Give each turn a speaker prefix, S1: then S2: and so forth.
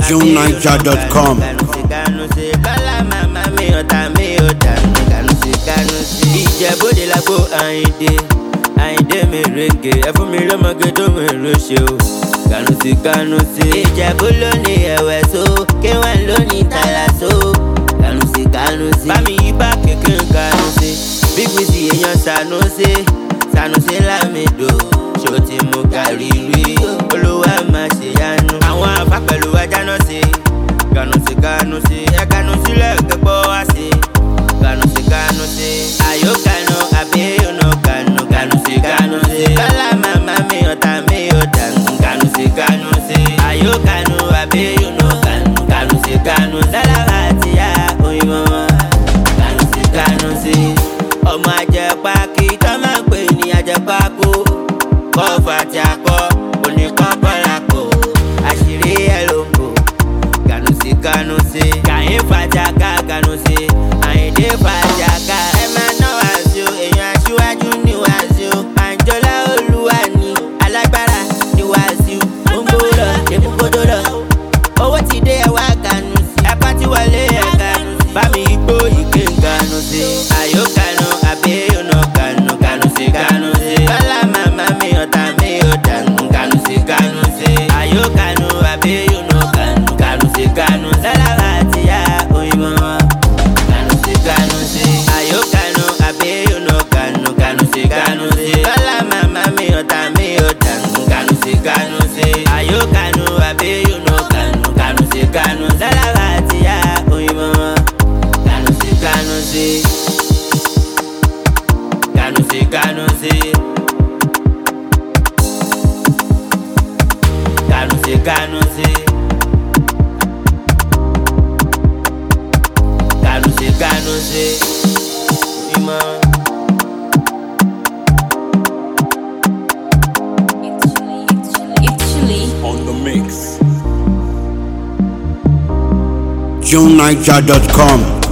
S1: JohnNiger.com.
S2: Ìjẹ̀bú-Òde lágbo Àyìndé mèrèǹgè ẹ fún mi lọ́mọge tó mèrè ṣe o. Ganusi Ìjẹ̀bú ló ní ẹ̀wẹ̀ so K1 ló ní tààlà so. Ganusi bámi yí bá kékeré Ganusi Big Wizzy èèyàn Sanusi Lamido ṣó ti mú gàrí rí olúwa máa ṣe yanu. Àwọn àfá pẹ̀lú ajá náà ṣe Ganusi ẹ Ganusi lẹ́gbẹ̀ẹ́ pọ̀ wá sí. Ganusi àyókànú àbí ọ̀nà Ganusi lọ́la màmá mi ọ̀tá mi ò dànù. Ganusi àyókànú àbí ọ̀nà Ganusi lọ́la àtìyá òyìnbó wọn. Ganusi ọmọ ajẹ́pákí tó máa ń pè ní ajẹ́pákó. Kọ́fà tí a kọ́ oníkan bọ́lá kò àṣírí ẹ̀ ló ń bò. Ganusi kàyín fàjáká Ganusi Àyìndé fàjáká. Ẹ máa ná wàásù èèyàn aṣíwájú ní wàásù. Àǹjọ́lá olúwa ní alágbára ní wàásù. Ó ń gbówó lọ èkúkódó lọ owó ti dé ẹwà Ganusi ẹ̀pá ti wọlé ẹ̀ Ganusi. Bámi igbó ìké Ganusi àyókànú àbí ọ̀nà Ganusi lọ́la màmá mi ọ̀tá mi ò dànù. Ganusi àyókànú àbí ọ̀nà Ganusi lọ́la àtìyá òyìnbó wọn. Ganusi àyókànú àbí ọ̀nà Ganusi lọ́la màmá mi ọ̀tá mi ò dànù. Ganusi àyókànú àbí ọ̀nà Ganusi lọ́la àtìyá òyìnbó wọn. Ganusi
S1: On the mix. JohnNiger.com.